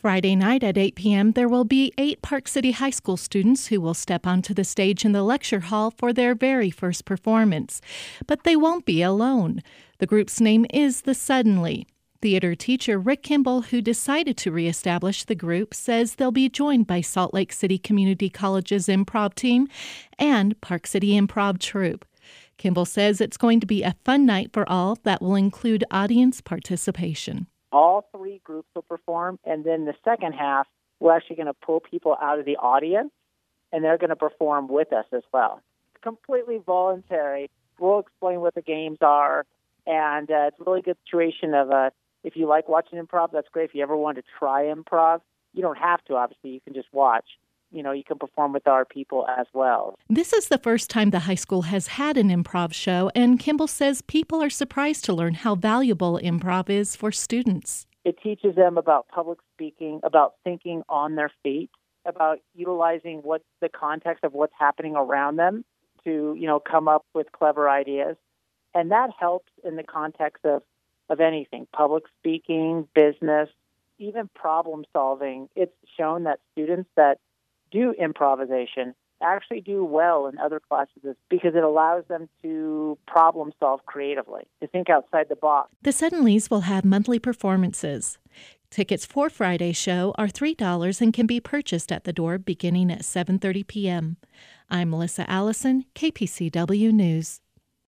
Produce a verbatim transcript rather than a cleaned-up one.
Friday night at eight p.m., there will be eight Park City High School students who will step onto the stage in the lecture hall for their very first performance. But they won't be alone. The group's name is The Suddenly. Theater teacher Rick Kimball, who decided to reestablish the group, says they'll be joined by Salt Lake City Community College's improv team and Park City Improv Troupe. Kimball says it's going to be a fun night for all that will include audience participation. All three groups will perform, and then the second half, we're actually going to pull people out of the audience, and they're going to perform with us as well. Completely voluntary. We'll explain what the games are, and uh, it's a really good situation of, uh, if you like watching improv, that's great. If you ever want to try improv, you don't have to, obviously. You can just watch. You know, you can perform with our people as well. This is the first time the high school has had an improv show, and Kimball says people are surprised to learn how valuable improv is for students. It teaches them about public speaking, about thinking on their feet, about utilizing what the context of what's happening around them to, you know, come up with clever ideas. And that helps in the context of, of anything, public speaking, business, even problem solving. It's shown that students that do improvisation actually do well in other classes because it allows them to problem solve creatively, to think outside the box. The Suddenlies will have monthly performances. Tickets for Friday's show are three dollars and can be purchased at the door beginning at seven thirty p.m. I'm Melissa Allison, K P C W News.